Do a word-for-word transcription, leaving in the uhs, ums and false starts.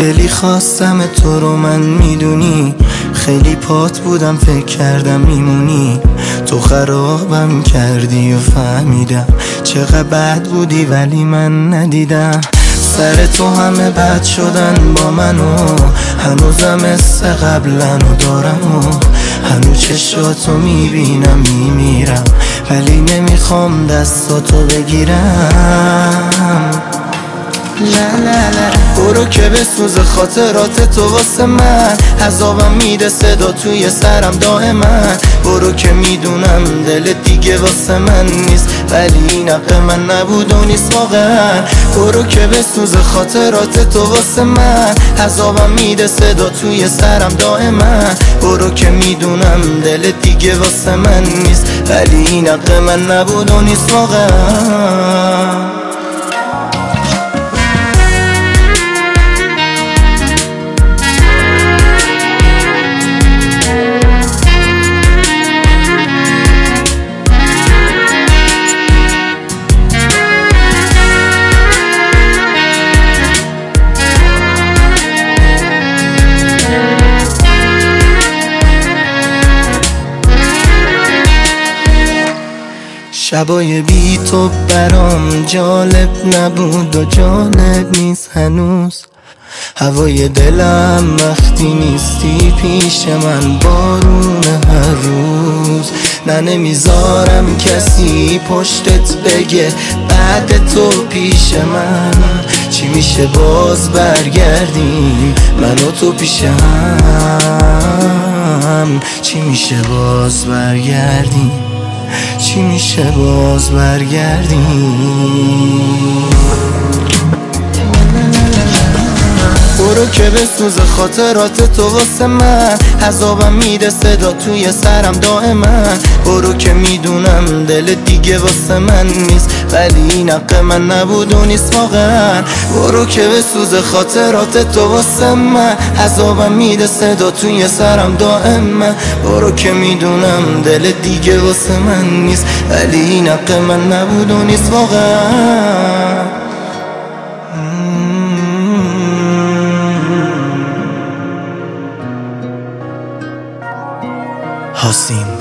خیلی خواستم تو رو من میدونی، خیلی پات بودم فکر کردم میمونی. تو خرابم کردی و فهمیدم چقدر بد بودی ولی من ندیدم. سر تو همه بد شدن با منو، هنوزم مثل قبلنو دارم و هنوز چشاتو میبینم میمیرم، ولی نمیخوام دستاتو بگیرم. لا لا لا برو که بسوز خاطرات تو واسه من، عذابم میده صدا توی سرم دائما. برو که میدونم دل دیگه واسه من نیست، ولی این حق من نبود و نیست واقعا. برو که بسوز خاطرات تو واسه من، عذابم میده صدا توی سرم دائما. برو که میدونم دل دیگه واسه من نیست، ولی این حق من نبود و نیست واقعا. شبای بی تو برام جالب نبود و جالب نیست هنوز. هوای دلم وقتی نیستی پیش من بارونه هر روز. نه نمیذارم کسی پشتت بگه بعد تو پیش من. چی میشه باز برگردیم من و تو پیش هم؟ چی میشه باز برگردیم؟ چی میشه باز برگردیم؟ برو که بسوز خاطرات تو واسه من، عذابم میده صدا توی سرم دائما. برو که میدونم دل دیگه واسه من نیست، ولی این حق من نبود و نیست واقعا. برو که بسوز خاطرات تو واسه من، عذابم میده صدا توی سرم دائما. برو که میدونم دل دیگه واسه من نیست، ولی این حق من نبود و نیست واقعا. حسین